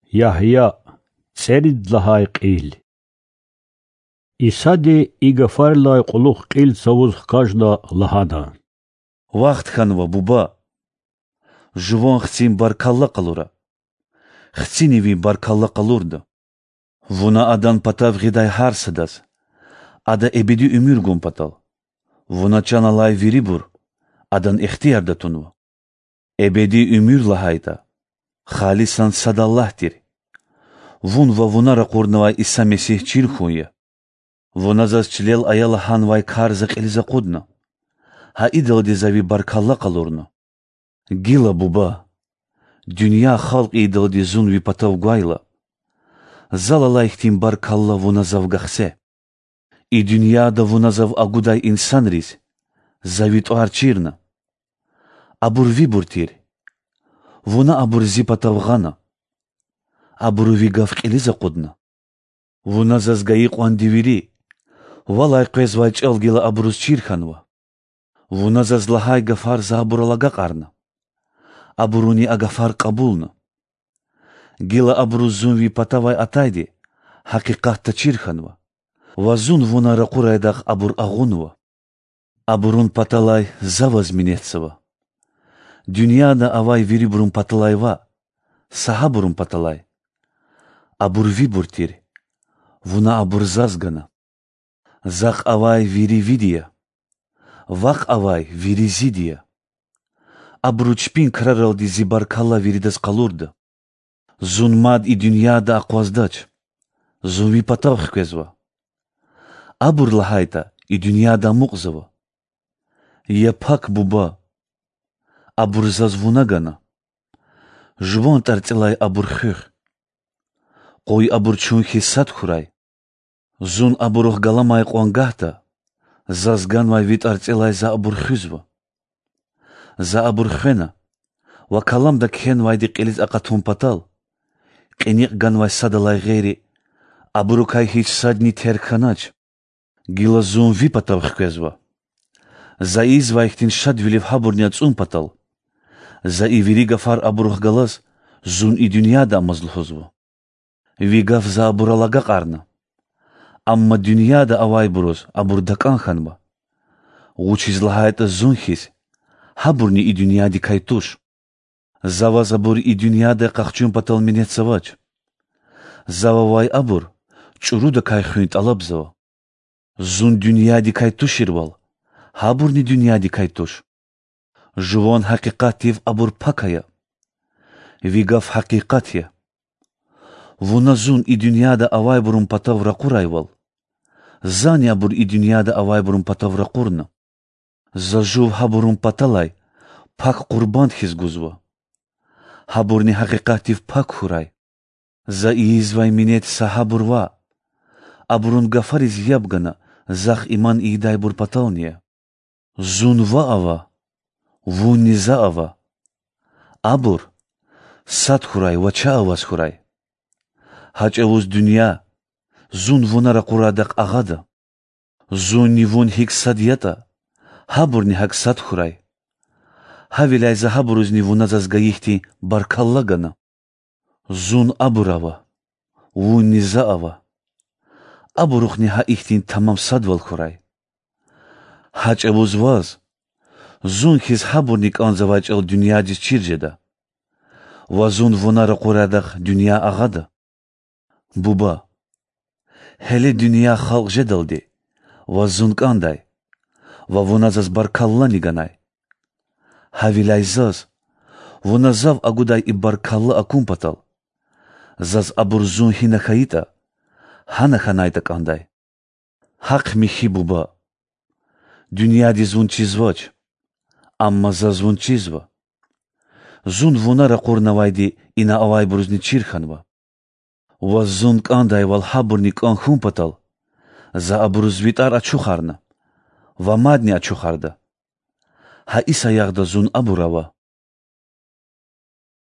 Яхья церид лахай қил. Исаде игафарлай қулух қил савуз кажда лахада. Вахт ханва буба. Жувон хцим баркалла қалура. Хциневи баркалла қалурда. Вуна адан патав гидай харсадас. Ада эбеди умир гум патал. Вуна чаналай вирибур. Адан ихтиярда тунва. Эбеди умир лахайта. Халисан садаллахтир. Вун ва вунара қурнавай Иса Месих чирхуя. Вуна зас члел аяла ханвай карзак илза қудна. Ха идал дезави баркалла қалурна. Гила буба. Дюния халк идал дезун ви патав гуайла. Залала ихтим баркалла вуна зав гахсе. И дюнияда вуна зав агудай инсан риз. Завит арчирна. Абур вибуртир. Вуна абур зи патав гана. Абур вигав илиза қудна. Вуна заз гаи қуан дивири. Валай қвезвай чал гила абуруз чирханва. Вуна заз лахай гафар за абуралага қарна. Абуруни агафар қабулна. Гила абуруз зунви патавай атайди. Хақиқатта чирханва. Вазун вуна рақурайдақ абур агунва. Абурун паталай заваз минетсава. Дюнияда авай вирибурун паталайва. Сахабурун паталай. Абур вибуртир. Вуна абур зазгана. Зах авай вири видия. Вах авай вири зидия. Абур чпин краралди зибаркалла виридас қалурда. Зунмад и дюнияда акваздач. Зунви патав хкезва. Абур лахайта и дюнияда муқзава. Я пак буба. Абур зазвунагана. Жвон тартилай абур хых. Қой абур чунхи сад хурай. Зун абурух галамай қуангахта. Зазганвай вит артилай за абур хызва. За абур хена. Ва калам да кхенвай ди қилиз ақатун патал. Қиниқ ганвай садалай гейри. Абурукай хич садни терканач. Гила зун ви патав хкезва. За извай хтин шад вилив хабурня цун патал. За ивири гафар абурух галас. Зун и дюнияда мазлхузва. Вигав за абуралага қарна. Амма дюнияда авай буруз абур дакан ханба. Учиз лахайта зунхис. Хабурни и дюнияди кайтуш. Зава забур и дюнияда қахчун патал минетсавач. Зава вай абур. Чуруда кайхуинт алабзава. Зун дюнияди кайтуширвал. Хабурни дюнияди кайтуш. Жувон хақиқатив абур пакая. Вигав хақиқатия. Вуна зун и дюнияда авай бурун патав рақурайвал. Зани абур и дюнияда авай бурун патав рақурна. Зажув хабурун паталай. Пак қурбан хизгузва. Хабурни хақиқатив пак хурай. За извай минет сахабурва. Абурун гафариз ябгана. Зах иман идай бур паталния. Зун ава. Вун низа ава. Абур. Сад хурай вача аваз хурай. Хачевуз дюния. Зун вунара курадак агада. Зун ни вун хик садията. Хабурни хак сад хурай. Хавилай за хабурузни вуна зазгаихти баркаллагана. Зун абурава. Вун низаава. Абурухни ха ихтин тамам садвал хурай. Хачевуз ваз. Зун хиз хабурник анзавачал дюниядис чиржеда. Вазун вунара курадак дюния агада. Буба. Хеле дюния халк жедалди. Вазун кандай. Ва вуна заз баркалла ниганай. Хавилай заз. Вуна зав агудай и баркалла акумпатал. Заз абурзун хинахаита. Ханаханайта кандай. Хак михи буба. Дюнияди зун чизвач. Амма зазвун чизва. Зун вуна рақурнавайди ина авай бурузни чирханва. Вазун кандай вал хабурни кан хумпатал. За абурузвитар ачухарна. Ва мадни ачухарда. Ха иса ягда зун абурава.